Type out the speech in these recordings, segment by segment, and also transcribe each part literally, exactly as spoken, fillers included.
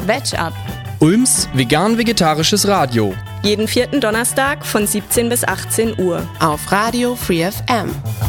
Veg Up, Ulms vegan-vegetarisches Radio. Jeden vierten Donnerstag von siebzehn bis achtzehn Uhr. Auf Radio Free F M.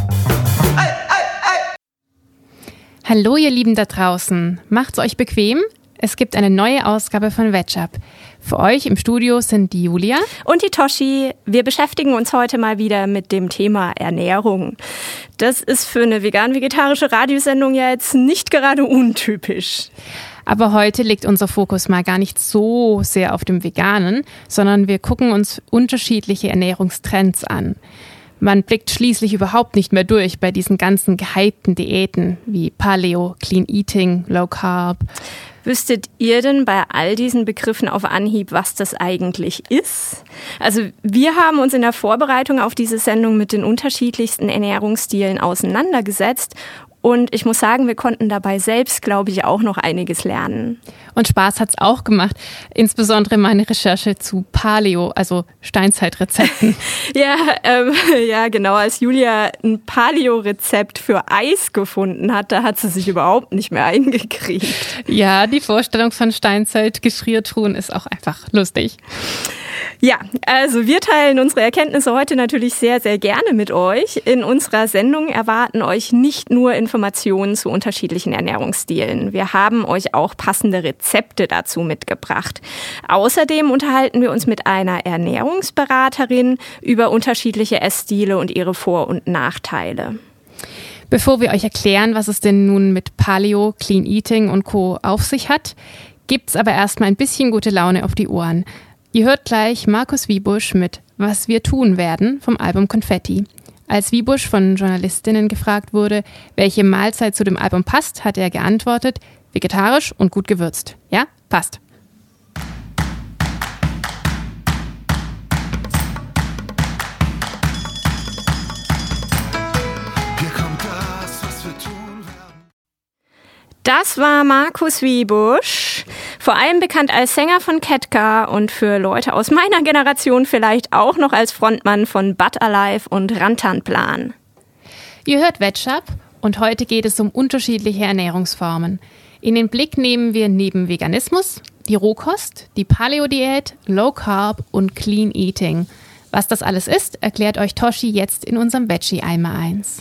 Hallo ihr Lieben da draußen, macht's euch bequem? Es gibt eine neue Ausgabe von Veg Up. Für euch im Studio sind die Julia und die Toshi. Wir beschäftigen uns heute mal wieder mit dem Thema Ernährung. Das ist für eine vegan-vegetarische Radiosendung ja jetzt nicht gerade untypisch. Aber heute liegt unser Fokus mal gar nicht so sehr auf dem Veganen, sondern wir gucken uns unterschiedliche Ernährungstrends an. Man blickt schließlich überhaupt nicht mehr durch bei diesen ganzen gehypten Diäten wie Paleo, Clean Eating, Low Carb. Wüsstet ihr denn bei all diesen Begriffen auf Anhieb, was das eigentlich ist? Also wir haben uns in der Vorbereitung auf diese Sendung mit den unterschiedlichsten Ernährungsstilen auseinandergesetzt. Und ich muss sagen, wir konnten dabei selbst, glaube ich, auch noch einiges lernen. Und Spaß hat's auch gemacht, insbesondere meine Recherche zu Paleo, also Steinzeitrezepten. ja, ähm, ja, genau, als Julia ein Paleo-Rezept für Eis gefunden hat, da hat sie sich überhaupt nicht mehr eingekriegt. Ja, die Vorstellung von Steinzeit-Geschirrtruhen ist auch einfach lustig. Ja, also wir teilen unsere Erkenntnisse heute natürlich sehr, sehr gerne mit euch. In unserer Sendung erwarten euch nicht nur Informationen zu unterschiedlichen Ernährungsstilen. Wir haben euch auch passende Rezepte dazu mitgebracht. Außerdem unterhalten wir uns mit einer Ernährungsberaterin über unterschiedliche Essstile und ihre Vor- und Nachteile. Bevor wir euch erklären, was es denn nun mit Paleo, Clean Eating und Co. auf sich hat, gibt's aber erstmal ein bisschen gute Laune auf die Ohren. Ihr hört gleich Markus Wiebusch mit Was wir tun werden vom Album Konfetti. Als Wiebusch von Journalistinnen gefragt wurde, welche Mahlzeit zu dem Album passt, hat er geantwortet, vegetarisch und gut gewürzt. Ja, passt. Das war Markus Wiebusch, vor allem bekannt als Sänger von Ketka und für Leute aus meiner Generation vielleicht auch noch als Frontmann von But Alive und Rantanplan. Ihr hört Veg Up und heute geht es um unterschiedliche Ernährungsformen. In den Blick nehmen wir neben Veganismus die Rohkost, die Paleo-Diät, Low Carb und Clean Eating. Was das alles ist, erklärt euch Toshi jetzt in unserem Veggie einmal eins.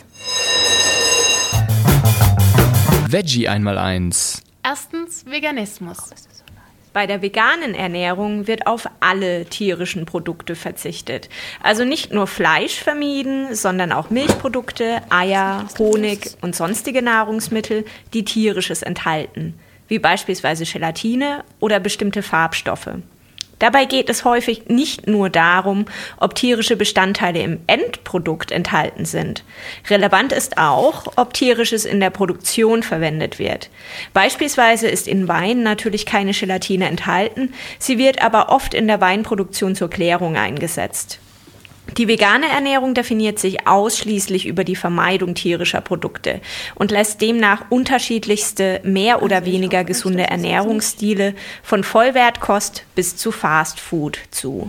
Veggie einmal eins. Erstens Veganismus. Bei der veganen Ernährung wird auf alle tierischen Produkte verzichtet. Also nicht nur Fleisch vermieden, sondern auch Milchprodukte, Eier, Honig und sonstige Nahrungsmittel, die tierisches enthalten, wie beispielsweise Gelatine oder bestimmte Farbstoffe. Dabei geht es häufig nicht nur darum, ob tierische Bestandteile im Endprodukt enthalten sind. Relevant ist auch, ob tierisches in der Produktion verwendet wird. Beispielsweise ist in Wein natürlich keine Gelatine enthalten, sie wird aber oft in der Weinproduktion zur Klärung eingesetzt. Die vegane Ernährung definiert sich ausschließlich über die Vermeidung tierischer Produkte und lässt demnach unterschiedlichste, mehr oder weniger gesunde Ernährungsstile von Vollwertkost bis zu Fast Food zu.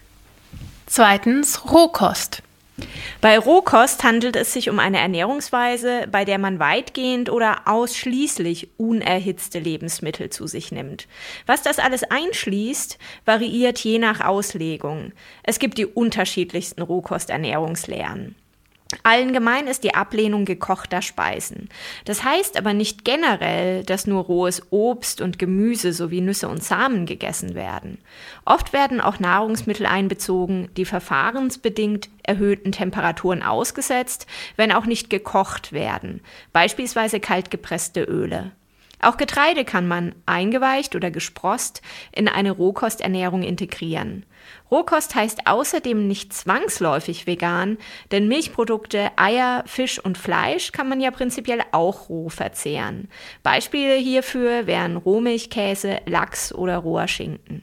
Zweitens Rohkost. Bei Rohkost handelt es sich um eine Ernährungsweise, bei der man weitgehend oder ausschließlich unerhitzte Lebensmittel zu sich nimmt. Was das alles einschließt, variiert je nach Auslegung. Es gibt die unterschiedlichsten Rohkosternährungslehren. Allen gemein ist die Ablehnung gekochter Speisen. Das heißt aber nicht generell, dass nur rohes Obst und Gemüse sowie Nüsse und Samen gegessen werden. Oft werden auch Nahrungsmittel einbezogen, die verfahrensbedingt erhöhten Temperaturen ausgesetzt, wenn auch nicht gekocht werden, beispielsweise kaltgepresste Öle. Auch Getreide kann man, eingeweicht oder gesprost, in eine Rohkosternährung integrieren. Rohkost heißt außerdem nicht zwangsläufig vegan, denn Milchprodukte, Eier, Fisch und Fleisch kann man ja prinzipiell auch roh verzehren. Beispiele hierfür wären Rohmilchkäse, Lachs oder roher Schinken.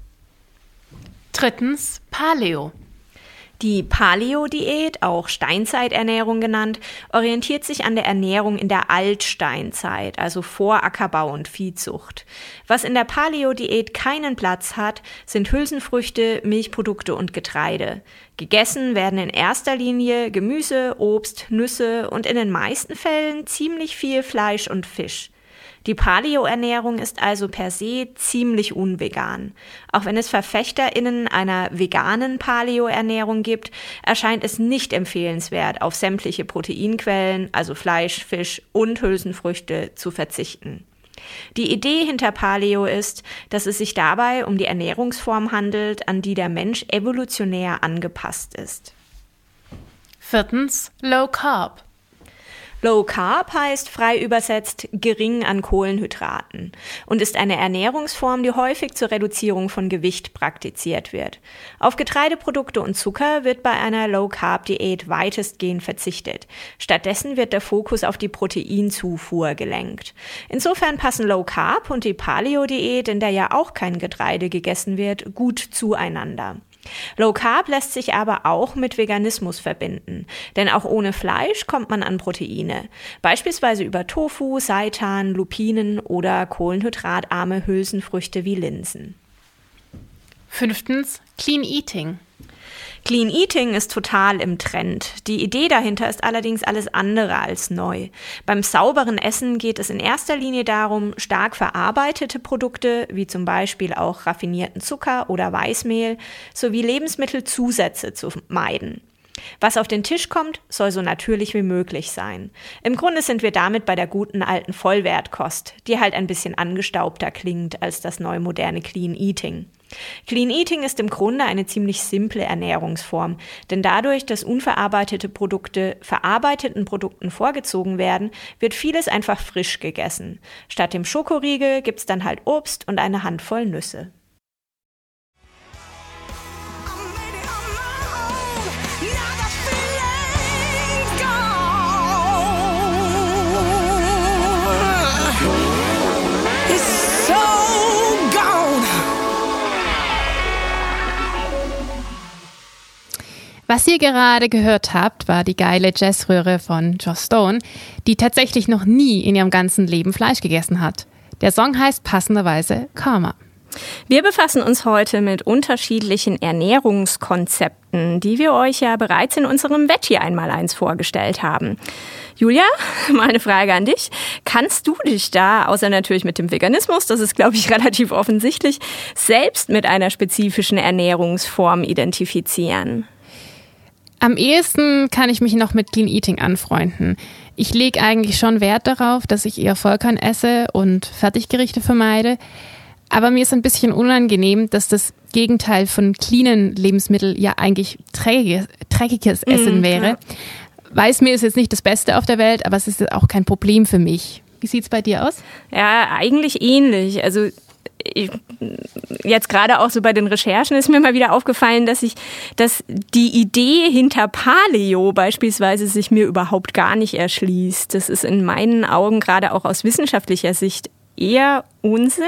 Drittens Paleo. Die Paleo-Diät, auch Steinzeiternährung genannt, orientiert sich an der Ernährung in der Altsteinzeit, also vor Ackerbau und Viehzucht. Was in der Paleo-Diät keinen Platz hat, sind Hülsenfrüchte, Milchprodukte und Getreide. Gegessen werden in erster Linie Gemüse, Obst, Nüsse und in den meisten Fällen ziemlich viel Fleisch und Fisch. Die Paleo-Ernährung ist also per se ziemlich unvegan. Auch wenn es VerfechterInnen einer veganen Paleo-Ernährung gibt, erscheint es nicht empfehlenswert, auf sämtliche Proteinquellen, also Fleisch, Fisch und Hülsenfrüchte, zu verzichten. Die Idee hinter Paleo ist, dass es sich dabei um die Ernährungsform handelt, an die der Mensch evolutionär angepasst ist. Viertens, Low Carb. Low Carb heißt frei übersetzt gering an Kohlenhydraten und ist eine Ernährungsform, die häufig zur Reduzierung von Gewicht praktiziert wird. Auf Getreideprodukte und Zucker wird bei einer Low Carb Diät weitestgehend verzichtet. Stattdessen wird der Fokus auf die Proteinzufuhr gelenkt. Insofern passen Low Carb und die Paleo Diät, in der ja auch kein Getreide gegessen wird, gut zueinander. Low Carb lässt sich aber auch mit Veganismus verbinden, denn auch ohne Fleisch kommt man an Proteine, beispielsweise über Tofu, Seitan, Lupinen oder kohlenhydratarme Hülsenfrüchte wie Linsen. Fünftens, Clean Eating. Clean Eating ist total im Trend. Die Idee dahinter ist allerdings alles andere als neu. Beim sauberen Essen geht es in erster Linie darum, stark verarbeitete Produkte, wie zum Beispiel auch raffinierten Zucker oder Weißmehl, sowie Lebensmittelzusätze zu meiden. Was auf den Tisch kommt, soll so natürlich wie möglich sein. Im Grunde sind wir damit bei der guten alten Vollwertkost, die halt ein bisschen angestaubter klingt als das neu moderne Clean Eating. Clean Eating ist im Grunde eine ziemlich simple Ernährungsform, denn dadurch, dass unverarbeitete Produkte verarbeiteten Produkten vorgezogen werden, wird vieles einfach frisch gegessen. Statt dem Schokoriegel gibt's dann halt Obst und eine Handvoll Nüsse. Was ihr gerade gehört habt, war die geile Jazzröhre von Joss Stone, die tatsächlich noch nie in ihrem ganzen Leben Fleisch gegessen hat. Der Song heißt passenderweise Karma. Wir befassen uns heute mit unterschiedlichen Ernährungskonzepten, die wir euch ja bereits in unserem Veggie einmal eins vorgestellt haben. Julia, mal eine Frage an dich. Kannst du dich da, außer natürlich mit dem Veganismus, das ist, glaube ich, relativ offensichtlich, selbst mit einer spezifischen Ernährungsform identifizieren? Am ehesten kann ich mich noch mit Clean Eating anfreunden. Ich lege eigentlich schon Wert darauf, dass ich eher Vollkorn esse und Fertiggerichte vermeide. Aber mir ist ein bisschen unangenehm, dass das Gegenteil von cleanen Lebensmitteln ja eigentlich trägiges, dreckiges Essen mm, wäre. Ja. Weißmehl ist jetzt nicht das Beste auf der Welt, aber es ist auch kein Problem für mich. Wie sieht's bei dir aus? Ja, eigentlich ähnlich. Also Ich, jetzt gerade auch so bei den Recherchen ist mir mal wieder aufgefallen, dass ich, dass die Idee hinter Paleo beispielsweise sich mir überhaupt gar nicht erschließt. Das ist in meinen Augen gerade auch aus wissenschaftlicher Sicht eher Unsinn.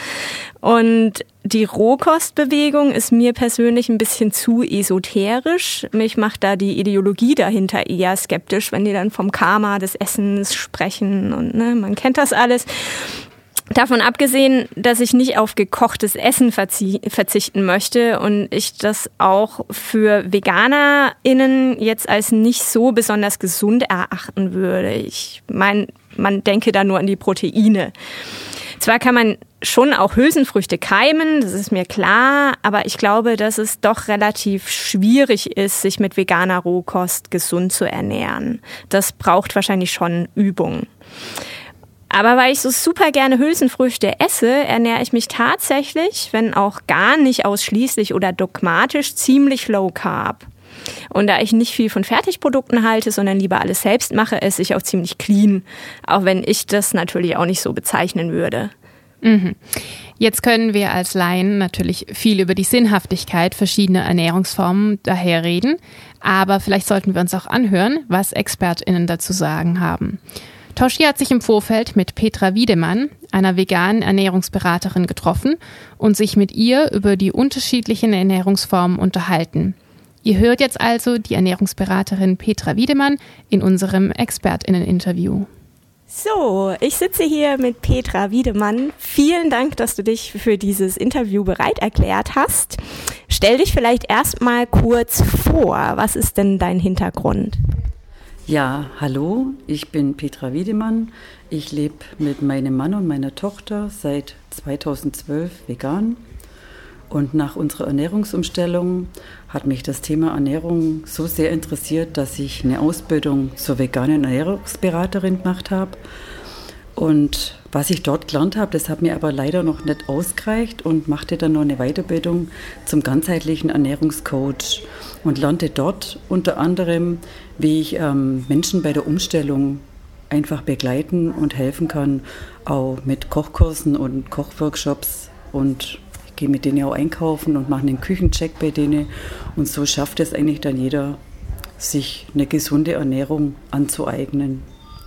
Und die Rohkostbewegung ist mir persönlich ein bisschen zu esoterisch. Mich macht da die Ideologie dahinter eher skeptisch, wenn die dann vom Karma des Essens sprechen und ne, man kennt das alles. Davon abgesehen, dass ich nicht auf gekochtes Essen verzie- verzichten möchte und ich das auch für VeganerInnen jetzt als nicht so besonders gesund erachten würde. Ich meine, man denke da nur an die Proteine. Zwar kann man schon auch Hülsenfrüchte keimen, das ist mir klar, aber ich glaube, dass es doch relativ schwierig ist, sich mit veganer Rohkost gesund zu ernähren. Das braucht wahrscheinlich schon Übung. Aber weil ich so super gerne Hülsenfrüchte esse, ernähre ich mich tatsächlich, wenn auch gar nicht ausschließlich oder dogmatisch, ziemlich low carb. Und da ich nicht viel von Fertigprodukten halte, sondern lieber alles selbst mache, esse ich auch ziemlich clean. Auch wenn ich das natürlich auch nicht so bezeichnen würde. Mhm. Jetzt können wir als Laien natürlich viel über die Sinnhaftigkeit verschiedener Ernährungsformen daher reden. Aber vielleicht sollten wir uns auch anhören, was ExpertInnen dazu sagen haben. Toshi hat sich im Vorfeld mit Petra Wiedemann, einer veganen Ernährungsberaterin, getroffen und sich mit ihr über die unterschiedlichen Ernährungsformen unterhalten. Ihr hört jetzt also die Ernährungsberaterin Petra Wiedemann in unserem ExpertInnen-Interview. So, ich sitze hier mit Petra Wiedemann. Vielen Dank, dass du dich für dieses Interview bereit erklärt hast. Stell dich vielleicht erstmal kurz vor. Was ist denn dein Hintergrund? Ja, hallo, ich bin Petra Wiedemann. Ich lebe mit meinem Mann und meiner Tochter seit zweitausendzwölf vegan. Und nach unserer Ernährungsumstellung hat mich das Thema Ernährung so sehr interessiert, dass ich eine Ausbildung zur veganen Ernährungsberaterin gemacht habe. Und was ich dort gelernt habe, das hat mir aber leider noch nicht ausgereicht und machte dann noch eine Weiterbildung zum ganzheitlichen Ernährungscoach und lernte dort unter anderem, wie ich ähm, Menschen bei der Umstellung einfach begleiten und helfen kann, auch mit Kochkursen und Kochworkshops, und ich gehe mit denen auch einkaufen und mache einen Küchencheck bei denen, und so schafft es eigentlich dann jeder, sich eine gesunde Ernährung anzueignen.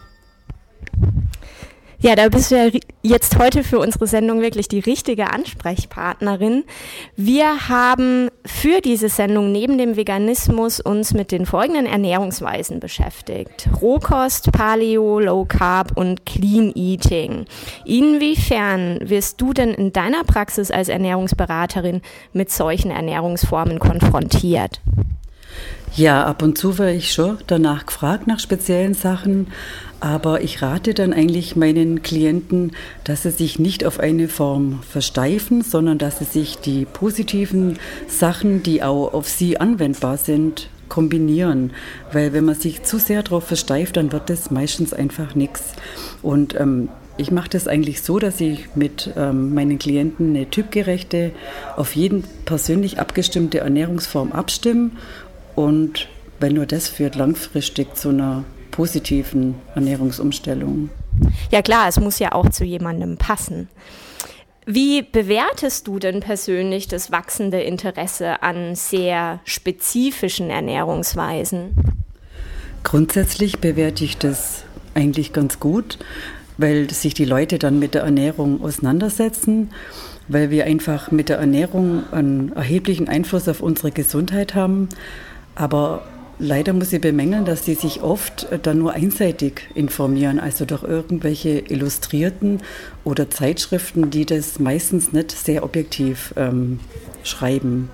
Ja, da bist du ja jetzt heute für unsere Sendung wirklich die richtige Ansprechpartnerin. Wir haben für diese Sendung neben dem Veganismus uns mit den folgenden Ernährungsweisen beschäftigt: Rohkost, Paleo, Low Carb und Clean Eating. Inwiefern wirst du denn in deiner Praxis als Ernährungsberaterin mit solchen Ernährungsformen konfrontiert? Ja, ab und zu werde ich schon danach gefragt nach speziellen Sachen, aber ich rate dann eigentlich meinen Klienten, dass sie sich nicht auf eine Form versteifen, sondern dass sie sich die positiven Sachen, die auch auf sie anwendbar sind, kombinieren. Weil wenn man sich zu sehr darauf versteift, dann wird das meistens einfach nichts. Und ähm, ich mache das eigentlich so, dass ich mit ähm, meinen Klienten eine typgerechte, auf jeden persönlich abgestimmte Ernährungsform abstimme. Und wenn nur das führt langfristig zu einer positiven Ernährungsumstellung. Ja klar, es muss ja auch zu jemandem passen. Wie bewertest du denn persönlich das wachsende Interesse an sehr spezifischen Ernährungsweisen? Grundsätzlich bewerte ich das eigentlich ganz gut, weil sich die Leute dann mit der Ernährung auseinandersetzen, weil wir einfach mit der Ernährung einen erheblichen Einfluss auf unsere Gesundheit haben. Aber leider muss ich bemängeln, dass sie sich oft dann nur einseitig informieren, also durch irgendwelche Illustrierten oder Zeitschriften, die das meistens nicht sehr objektiv ähm, schreiben.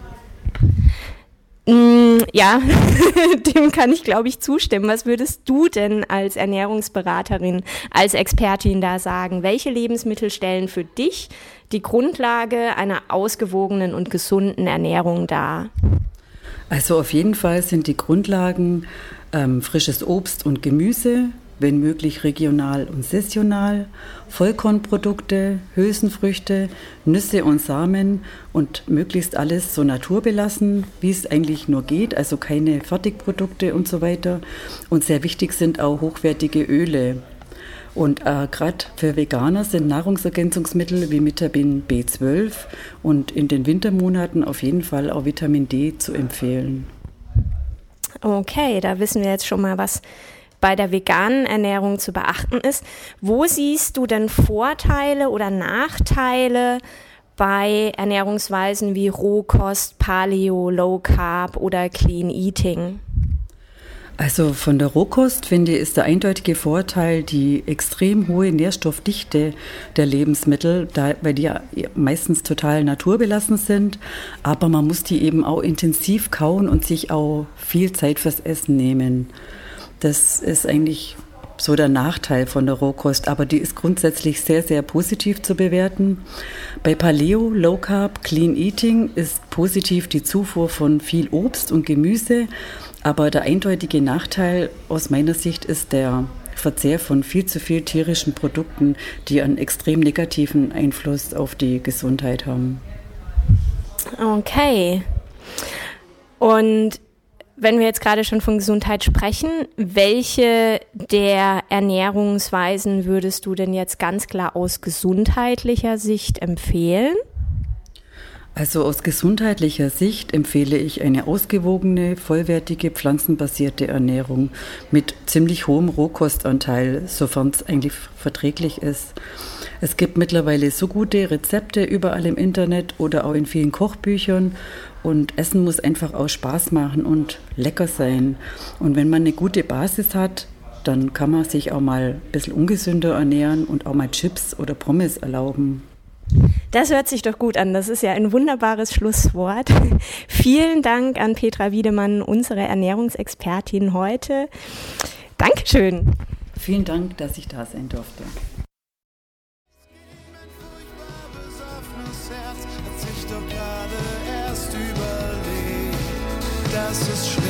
Ja, dem kann ich, glaube ich, zustimmen. Was würdest du denn als Ernährungsberaterin, als Expertin da sagen? Welche Lebensmittel stellen für dich die Grundlage einer ausgewogenen und gesunden Ernährung dar? Also auf jeden Fall sind die Grundlagen ähm, frisches Obst und Gemüse, wenn möglich regional und saisonal, Vollkornprodukte, Hülsenfrüchte, Nüsse und Samen und möglichst alles so naturbelassen, wie es eigentlich nur geht, also keine Fertigprodukte und so weiter. Und sehr wichtig sind auch hochwertige Öle. Und äh, gerade für Veganer sind Nahrungsergänzungsmittel wie Vitamin B zwölf und in den Wintermonaten auf jeden Fall auch Vitamin D zu empfehlen. Okay, da wissen wir jetzt schon mal, was bei der veganen Ernährung zu beachten ist. Wo siehst du denn Vorteile oder Nachteile bei Ernährungsweisen wie Rohkost, Paleo, Low Carb oder Clean Eating? Also von der Rohkost, finde ich, ist der eindeutige Vorteil die extrem hohe Nährstoffdichte der Lebensmittel, da, weil die ja meistens total naturbelassen sind, aber man muss die eben auch intensiv kauen und sich auch viel Zeit fürs Essen nehmen. Das ist eigentlich so der Nachteil von der Rohkost, aber die ist grundsätzlich sehr, sehr positiv zu bewerten. Bei Paleo, Low Carb, Clean Eating ist positiv die Zufuhr von viel Obst und Gemüse, aber der eindeutige Nachteil aus meiner Sicht ist der Verzehr von viel zu viel tierischen Produkten, die einen extrem negativen Einfluss auf die Gesundheit haben. Okay. Und wenn wir jetzt gerade schon von Gesundheit sprechen, welche der Ernährungsweisen würdest du denn jetzt ganz klar aus gesundheitlicher Sicht empfehlen? Also aus gesundheitlicher Sicht empfehle ich eine ausgewogene, vollwertige, pflanzenbasierte Ernährung mit ziemlich hohem Rohkostanteil, sofern es eigentlich verträglich ist. Es gibt mittlerweile so gute Rezepte überall im Internet oder auch in vielen Kochbüchern, und Essen muss einfach auch Spaß machen und lecker sein. Und wenn man eine gute Basis hat, dann kann man sich auch mal ein bisschen ungesünder ernähren und auch mal Chips oder Pommes erlauben. Das hört sich doch gut an. Das ist ja ein wunderbares Schlusswort. Vielen Dank an Petra Wiedemann, unsere Ernährungsexpertin heute. Dankeschön. Vielen Dank, dass ich da sein durfte. Dass es schlägt.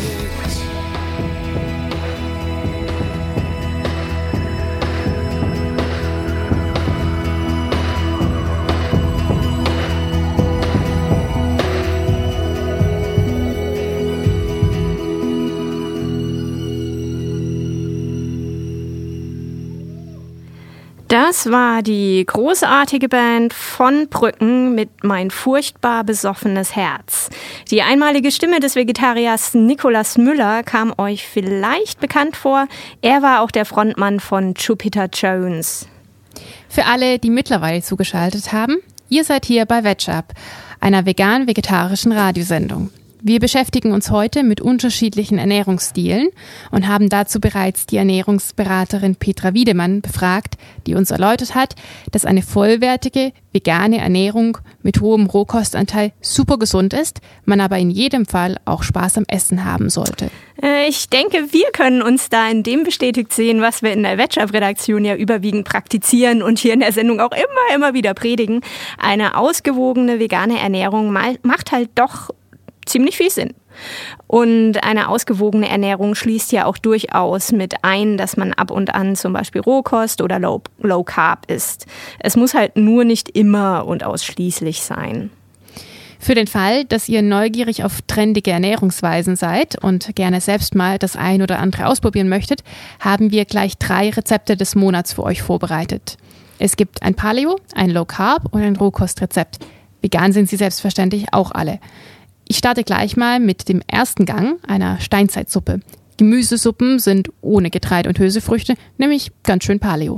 Das war die großartige Band von Brücken mit Mein furchtbar besoffenes Herz. Die einmalige Stimme des Vegetariers Nikolaus Müller kam euch vielleicht bekannt vor. Er war auch der Frontmann von Jupiter Jones. Für alle, die mittlerweile zugeschaltet haben, ihr seid hier bei Veg Up, einer vegan-vegetarischen Radiosendung. Wir beschäftigen uns heute mit unterschiedlichen Ernährungsstilen und haben dazu bereits die Ernährungsberaterin Petra Wiedemann befragt, die uns erläutert hat, dass eine vollwertige, vegane Ernährung mit hohem Rohkostanteil super gesund ist, man aber in jedem Fall auch Spaß am Essen haben sollte. Ich denke, wir können uns da in dem bestätigt sehen, was wir in der Veg Up-Redaktion ja überwiegend praktizieren und hier in der Sendung auch immer, immer wieder predigen. Eine ausgewogene vegane Ernährung macht halt doch ziemlich viel Sinn. Und eine ausgewogene Ernährung schließt ja auch durchaus mit ein, dass man ab und an zum Beispiel Rohkost oder Low, Low Carb isst. Es muss halt nur nicht immer und ausschließlich sein. Für den Fall, dass ihr neugierig auf trendige Ernährungsweisen seid und gerne selbst mal das ein oder andere ausprobieren möchtet, haben wir gleich drei Rezepte des Monats für euch vorbereitet. Es gibt ein Paleo, ein Low Carb und ein Rohkostrezept. Vegan sind sie selbstverständlich auch alle. Ich starte gleich mal mit dem ersten Gang, einer Steinzeitsuppe. Gemüsesuppen sind ohne Getreide und Hülsenfrüchte, nämlich ganz schön Paleo.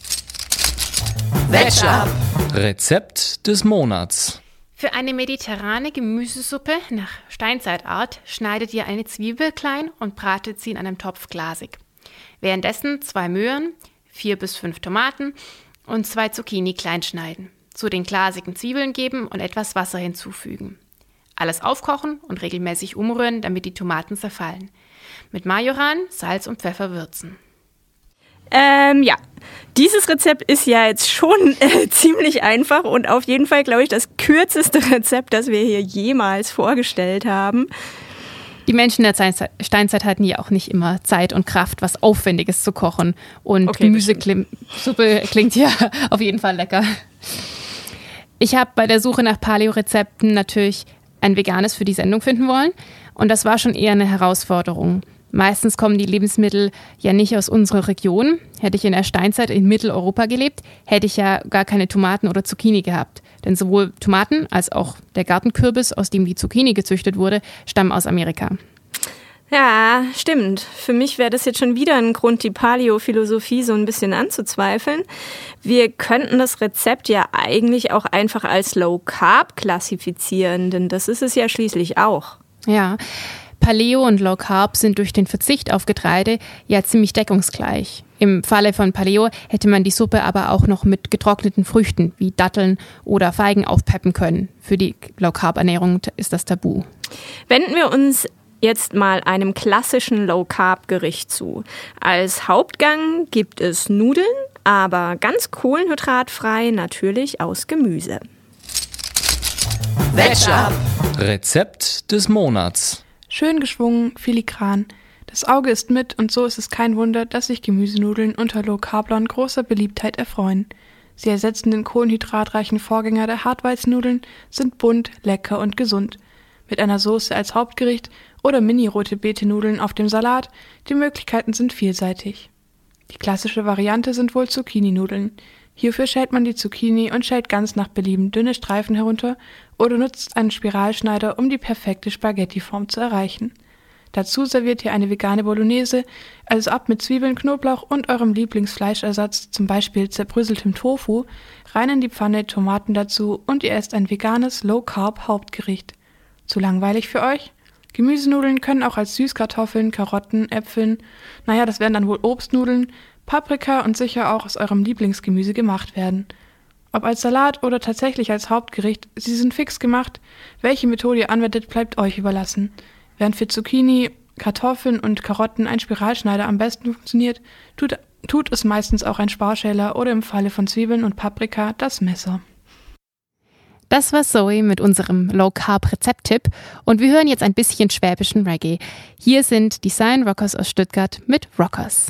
Veg Up. Rezept des Monats. Für eine mediterrane Gemüsesuppe nach Steinzeitart schneidet ihr eine Zwiebel klein und bratet sie in einem Topf glasig. Währenddessen zwei Möhren, vier bis fünf Tomaten und zwei Zucchini klein schneiden. Zu den glasigen Zwiebeln geben und etwas Wasser hinzufügen. Alles aufkochen und regelmäßig umrühren, damit die Tomaten zerfallen. Mit Majoran, Salz und Pfeffer würzen. Ähm, ja, dieses Rezept ist ja jetzt schon äh, ziemlich einfach und auf jeden Fall, glaube ich, das kürzeste Rezept, das wir hier jemals vorgestellt haben. Die Menschen der Steinzeit hatten ja auch nicht immer Zeit und Kraft, was Aufwendiges zu kochen. Und okay, Gemüsesuppe klingt ja auf jeden Fall lecker. Ich habe bei der Suche nach Paleo-Rezepten natürlich ein veganes für die Sendung finden wollen. Und das war schon eher eine Herausforderung. Meistens kommen die Lebensmittel ja nicht aus unserer Region. Hätte ich in der Steinzeit in Mitteleuropa gelebt, hätte ich ja gar keine Tomaten oder Zucchini gehabt. Denn sowohl Tomaten als auch der Gartenkürbis, aus dem die Zucchini gezüchtet wurde, stammen aus Amerika. Ja, stimmt. Für mich wäre das jetzt schon wieder ein Grund, die Paleo-Philosophie so ein bisschen anzuzweifeln. Wir könnten das Rezept ja eigentlich auch einfach als Low Carb klassifizieren, denn das ist es ja schließlich auch. Ja, Paleo und Low Carb sind durch den Verzicht auf Getreide ja ziemlich deckungsgleich. Im Falle von Paleo hätte man die Suppe aber auch noch mit getrockneten Früchten wie Datteln oder Feigen aufpeppen können. Für die Low Carb Ernährung ist das tabu. Wenden wir uns jetzt mal einem klassischen Low-Carb-Gericht zu. Als Hauptgang gibt es Nudeln, aber ganz kohlenhydratfrei, natürlich aus Gemüse. Veg Up. Rezept des Monats. Schön geschwungen, filigran. Das Auge ist mit und so ist es kein Wunder, dass sich Gemüsenudeln unter Low-Carblern großer Beliebtheit erfreuen. Sie ersetzen den kohlenhydratreichen Vorgänger der Hartweizennudeln, sind bunt, lecker und gesund. Mit einer Soße als Hauptgericht oder mini-rote Beete-Nudeln auf dem Salat, die Möglichkeiten sind vielseitig. Die klassische Variante sind wohl Zucchini-Nudeln. Hierfür schält man die Zucchini und schält ganz nach Belieben dünne Streifen herunter oder nutzt einen Spiralschneider, um die perfekte Spaghettiform zu erreichen. Dazu serviert ihr eine vegane Bolognese, also ab mit Zwiebeln, Knoblauch und eurem Lieblingsfleischersatz, zum Beispiel zerbröseltem Tofu, rein in die Pfanne, Tomaten dazu und ihr esst ein veganes Low-Carb-Hauptgericht. Zu langweilig für euch? Gemüsenudeln können auch als Süßkartoffeln, Karotten, Äpfeln, naja, das wären dann wohl Obstnudeln, Paprika und sicher auch aus eurem Lieblingsgemüse gemacht werden. Ob als Salat oder tatsächlich als Hauptgericht, sie sind fix gemacht. Welche Methode ihr anwendet, bleibt euch überlassen. Während für Zucchini Kartoffeln und Karotten ein Spiralschneider am besten funktioniert, tut, tut es meistens auch ein Sparschäler oder im Falle von Zwiebeln und Paprika das Messer. Das war Zoe mit unserem Low-Carb-Rezept-Tipp und wir hören jetzt ein bisschen schwäbischen Reggae. Hier sind die Zion Rockers aus Stuttgart mit Rockers.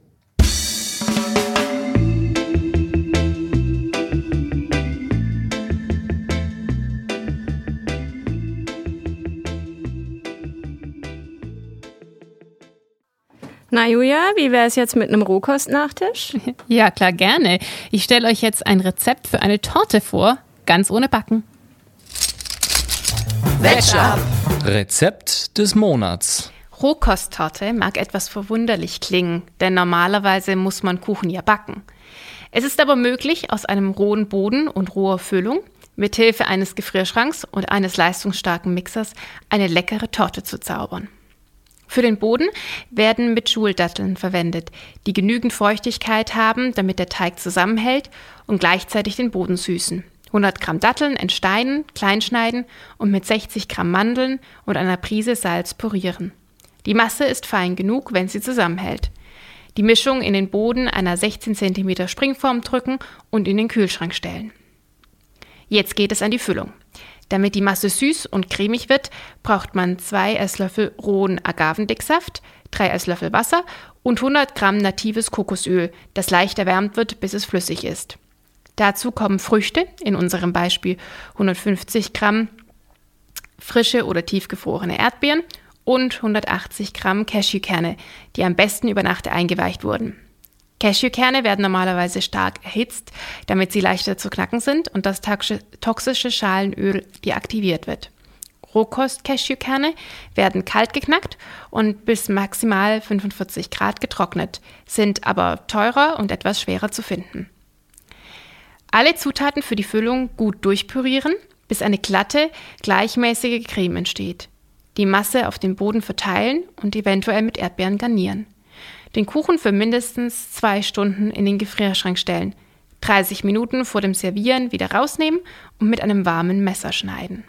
Na Julia, wie wäre es jetzt mit einem Rohkost-Nachtisch? Ja, klar, gerne. Ich stelle euch jetzt ein Rezept für eine Torte vor, ganz ohne Backen. Wetchup. Rezept des Monats. Rohkosttorte mag etwas verwunderlich klingen, denn normalerweise muss man Kuchen ja backen. Es ist aber möglich, aus einem rohen Boden und roher Füllung mithilfe eines Gefrierschranks und eines leistungsstarken Mixers eine leckere Torte zu zaubern. Für den Boden werden Medjool-Datteln verwendet, die genügend Feuchtigkeit haben, damit der Teig zusammenhält und gleichzeitig den Boden süßen. hundert Gramm Datteln entsteinen, kleinschneiden und mit sechzig Gramm Mandeln und einer Prise Salz pürieren. Die Masse ist fein genug, wenn sie zusammenhält. Die Mischung in den Boden einer sechzehn Zentimeter Springform drücken und in den Kühlschrank stellen. Jetzt geht es an die Füllung. Damit die Masse süß und cremig wird, braucht man zwei Esslöffel rohen Agavendicksaft, drei Esslöffel Wasser und hundert Gramm natives Kokosöl, das leicht erwärmt wird, bis es flüssig ist. Dazu kommen Früchte, in unserem Beispiel hundertfünfzig Gramm frische oder tiefgefrorene Erdbeeren und hundertachtzig Gramm Cashewkerne, die am besten über Nacht eingeweicht wurden. Cashewkerne werden normalerweise stark erhitzt, damit sie leichter zu knacken sind und das toxische Schalenöl deaktiviert wird. Rohkost-Cashewkerne werden kalt geknackt und bis maximal fünfundvierzig Grad getrocknet, sind aber teurer und etwas schwerer zu finden. Alle Zutaten für die Füllung gut durchpürieren, bis eine glatte, gleichmäßige Creme entsteht. Die Masse auf dem Boden verteilen und eventuell mit Erdbeeren garnieren. Den Kuchen für mindestens zwei Stunden in den Gefrierschrank stellen, dreißig Minuten vor dem Servieren wieder rausnehmen und mit einem warmen Messer schneiden.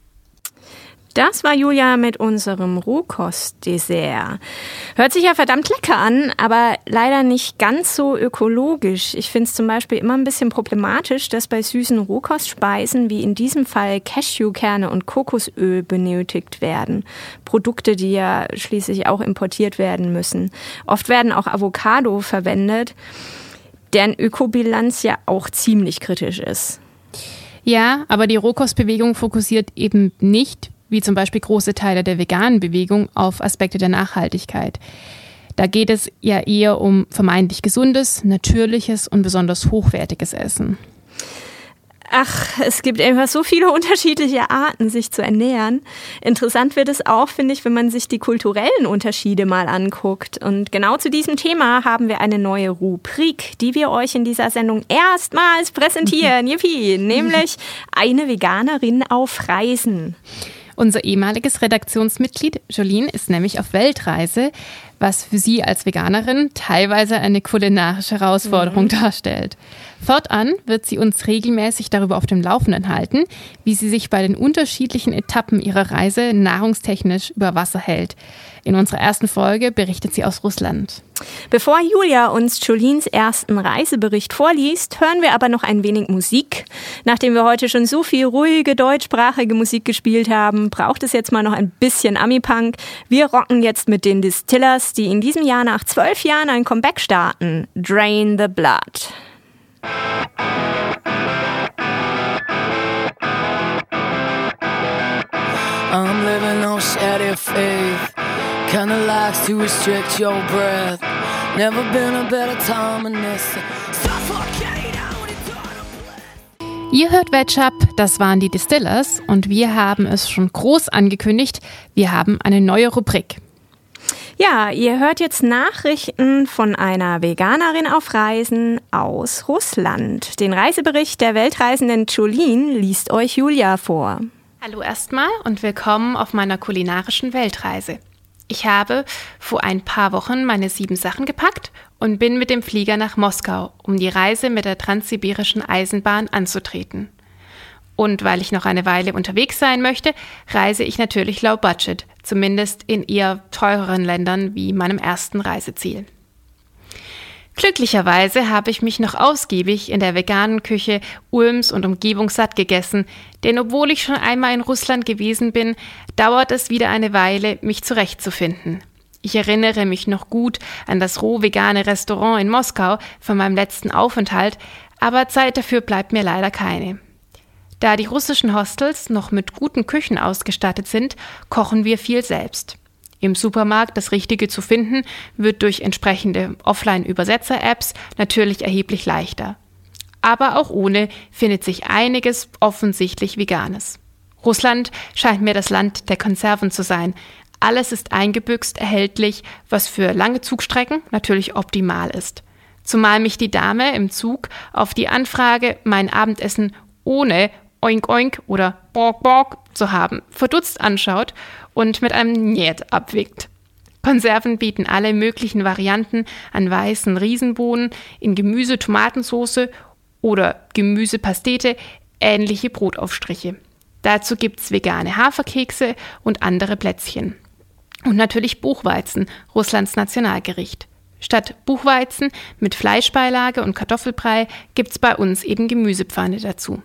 Das war Julia mit unserem Rohkostdessert. Hört sich ja verdammt lecker an, aber leider nicht ganz so ökologisch. Ich finde es zum Beispiel immer ein bisschen problematisch, dass bei süßen Rohkostspeisen wie in diesem Fall Cashewkerne und Kokosöl benötigt werden. Produkte, die ja schließlich auch importiert werden müssen. Oft werden auch Avocado verwendet, deren Ökobilanz ja auch ziemlich kritisch ist. Ja, aber die Rohkostbewegung fokussiert eben nicht, wie zum Beispiel große Teile der veganen Bewegung, auf Aspekte der Nachhaltigkeit. Da geht es ja eher um vermeintlich gesundes, natürliches und besonders hochwertiges Essen. Ach, es gibt einfach so viele unterschiedliche Arten, sich zu ernähren. Interessant wird es auch, finde ich, wenn man sich die kulturellen Unterschiede mal anguckt. Und genau zu diesem Thema haben wir eine neue Rubrik, die wir euch in dieser Sendung erstmals präsentieren. Yippie! Nämlich eine Veganerin auf Reisen. Unser ehemaliges Redaktionsmitglied Jolene ist nämlich auf Weltreise, was für sie als Veganerin teilweise eine kulinarische Herausforderung mhm. darstellt. Fortan wird sie uns regelmäßig darüber auf dem Laufenden halten, wie sie sich bei den unterschiedlichen Etappen ihrer Reise nahrungstechnisch über Wasser hält. In unserer ersten Folge berichtet sie aus Russland. Bevor Julia uns Jolines ersten Reisebericht vorliest, hören wir aber noch ein wenig Musik. Nachdem wir heute schon so viel ruhige deutschsprachige Musik gespielt haben, braucht es jetzt mal noch ein bisschen Ami-Punk. Wir rocken jetzt mit den Distillers, die in diesem Jahr nach zwölf Jahren ein Comeback starten. Drain the Blood. I'm living on shady faith, kinda likes to restrict your breath. Never been a better time in this. Ihr hört Wetchup, das waren die Distillers und wir haben es schon groß angekündigt, wir haben eine neue Rubrik. Ja, ihr hört jetzt Nachrichten von einer Veganerin auf Reisen aus Russland. Den Reisebericht der Weltreisenden Jolene liest euch Julia vor. Hallo erstmal und willkommen auf meiner kulinarischen Weltreise. Ich habe vor ein paar Wochen meine sieben Sachen gepackt und bin mit dem Flieger nach Moskau, um die Reise mit der transsibirischen Eisenbahn anzutreten. Und weil ich noch eine Weile unterwegs sein möchte, reise ich natürlich low budget, zumindest in eher teureren Ländern wie meinem ersten Reiseziel. Glücklicherweise habe ich mich noch ausgiebig in der veganen Küche Ulms und Umgebung satt gegessen, denn obwohl ich schon einmal in Russland gewesen bin, dauert es wieder eine Weile, mich zurechtzufinden. Ich erinnere mich noch gut an das roh-vegane Restaurant in Moskau von meinem letzten Aufenthalt, aber Zeit dafür bleibt mir leider keine. Da die russischen Hostels noch mit guten Küchen ausgestattet sind, kochen wir viel selbst. Im Supermarkt das Richtige zu finden, wird durch entsprechende Offline-Übersetzer-Apps natürlich erheblich leichter. Aber auch ohne findet sich einiges offensichtlich Veganes. Russland scheint mir das Land der Konserven zu sein. Alles ist eingebüxt erhältlich, was für lange Zugstrecken natürlich optimal ist. Zumal mich die Dame im Zug auf die Anfrage, mein Abendessen ohne Oink Oink oder Bork Bork zu haben, verdutzt anschaut und mit einem Njet abwinkt. Konserven bieten alle möglichen Varianten an weißen Riesenbohnen in Gemüse-Tomatensauce oder Gemüsepastete, ähnliche Brotaufstriche. Dazu gibt's vegane Haferkekse und andere Plätzchen. Und natürlich Buchweizen, Russlands Nationalgericht. Statt Buchweizen mit Fleischbeilage und Kartoffelbrei gibt's bei uns eben Gemüsepfanne dazu.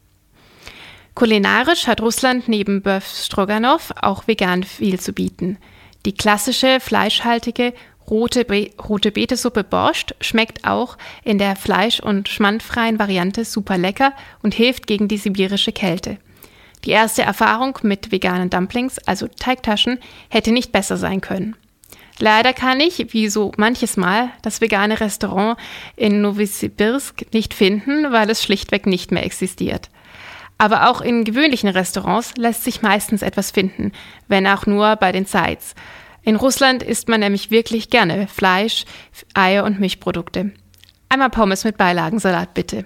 Kulinarisch hat Russland neben Bœuf Stroganoff auch vegan viel zu bieten. Die klassische, fleischhaltige, rote, Be- rote Betesuppe Borscht schmeckt auch in der fleisch- und schmandfreien Variante super lecker und hilft gegen die sibirische Kälte. Die erste Erfahrung mit veganen Dumplings, also Teigtaschen, hätte nicht besser sein können. Leider kann ich, wie so manches Mal, das vegane Restaurant in Novosibirsk nicht finden, weil es schlichtweg nicht mehr existiert. Aber auch in gewöhnlichen Restaurants lässt sich meistens etwas finden, wenn auch nur bei den Sides. In Russland isst man nämlich wirklich gerne Fleisch, Eier und Milchprodukte. Einmal Pommes mit Beilagensalat, bitte.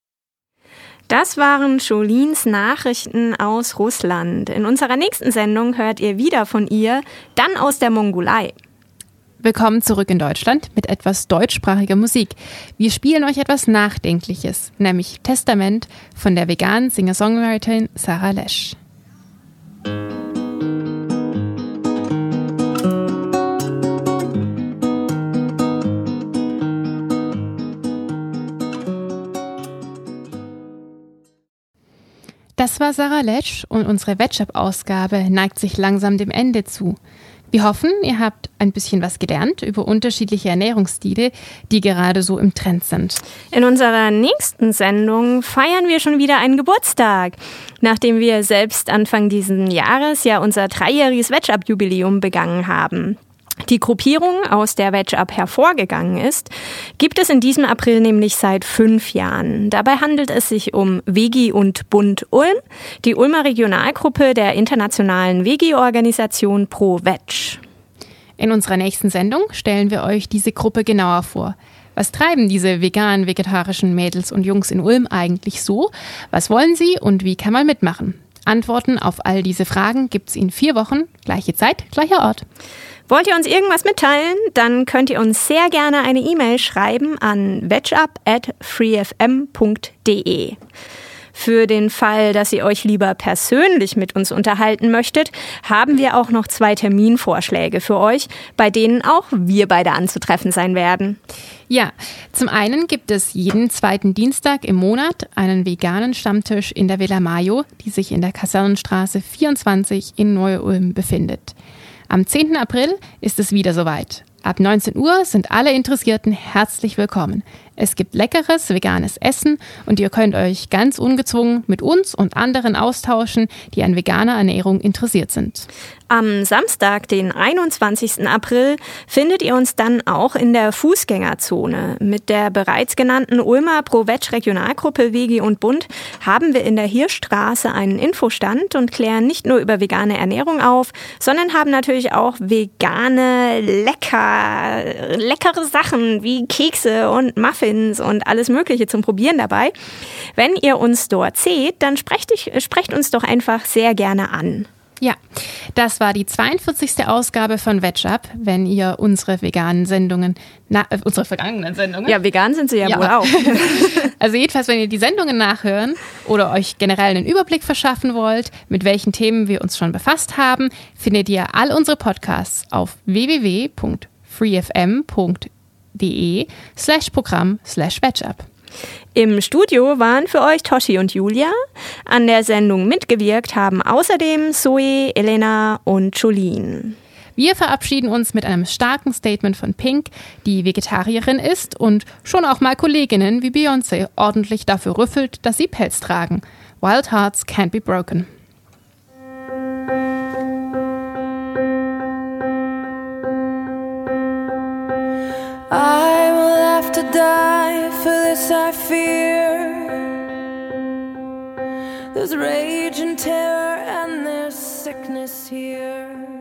Das waren Jolines Nachrichten aus Russland. In unserer nächsten Sendung hört ihr wieder von ihr, dann aus der Mongolei. Willkommen zurück in Deutschland mit etwas deutschsprachiger Musik. Wir spielen euch etwas Nachdenkliches, nämlich Testament von der veganen Singer-Songwriterin Sarah Lesch. Das war Sarah Lesch und unsere Wetchup-Ausgabe neigt sich langsam dem Ende zu. Wir hoffen, ihr habt ein bisschen was gelernt über unterschiedliche Ernährungsstile, die gerade so im Trend sind. In unserer nächsten Sendung feiern wir schon wieder einen Geburtstag. Nachdem wir selbst Anfang dieses Jahres ja unser dreijähriges Wetchup-Jubiläum begangen haben. Die Gruppierung, aus der Wetchup hervorgegangen ist, gibt es in diesem April nämlich seit fünf Jahren. Dabei handelt es sich um Vegi und Bund Ulm, die Ulmer Regionalgruppe der internationalen Vegi-Organisation Pro-Veg. In unserer nächsten Sendung stellen wir euch diese Gruppe genauer vor. Was treiben diese vegan-vegetarischen Mädels und Jungs in Ulm eigentlich so? Was wollen sie und wie kann man mitmachen? Antworten auf all diese Fragen gibt's in vier Wochen, gleiche Zeit, gleicher Ort. Wollt ihr uns irgendwas mitteilen? Dann könnt ihr uns sehr gerne eine E-Mail schreiben an wetchup at freefm punkt de. Für den Fall, dass ihr euch lieber persönlich mit uns unterhalten möchtet, haben wir auch noch zwei Terminvorschläge für euch, bei denen auch wir beide anzutreffen sein werden. Ja, zum einen gibt es jeden zweiten Dienstag im Monat einen veganen Stammtisch in der Villa Mayo, die sich in der Kasernenstraße vierundzwanzig in Neu-Ulm befindet. Am zehnten April ist es wieder soweit. Ab neunzehn Uhr sind alle Interessierten herzlich willkommen. Es gibt leckeres, veganes Essen und ihr könnt euch ganz ungezwungen mit uns und anderen austauschen, die an veganer Ernährung interessiert sind. Am Samstag, den einundzwanzigsten April, findet ihr uns dann auch in der Fußgängerzone. Mit der bereits genannten Ulmer Pro-Veg-Regionalgruppe Vegi und Bund haben wir in der Hirschstraße einen Infostand und klären nicht nur über vegane Ernährung auf, sondern haben natürlich auch vegane, lecker, leckere Sachen wie Kekse und Muffins und alles Mögliche zum Probieren dabei. Wenn ihr uns dort seht, dann sprecht, ich, sprecht uns doch einfach sehr gerne an. Ja, das war die zweiundvierzigste Ausgabe von Veg Up. Wenn ihr unsere veganen Sendungen, na, äh, unsere vergangenen Sendungen. Ja, vegan sind sie ja, ja. wohl auch. Also jedenfalls, wenn ihr die Sendungen nachhören oder euch generell einen Überblick verschaffen wollt, mit welchen Themen wir uns schon befasst haben, findet ihr all unsere Podcasts auf w w w punkt freefm punkt de slash Programm slash VegUp. Im Studio waren für euch Toshi und Julia. An der Sendung mitgewirkt haben außerdem Zoe, Elena und Jolene. Wir verabschieden uns mit einem starken Statement von Pink, die Vegetarierin ist und schon auch mal Kolleginnen wie Beyoncé ordentlich dafür rüffelt, dass sie Pelz tragen. Wild hearts can't be broken. I will have to die, for this I fear. There's rage and terror and there's sickness here.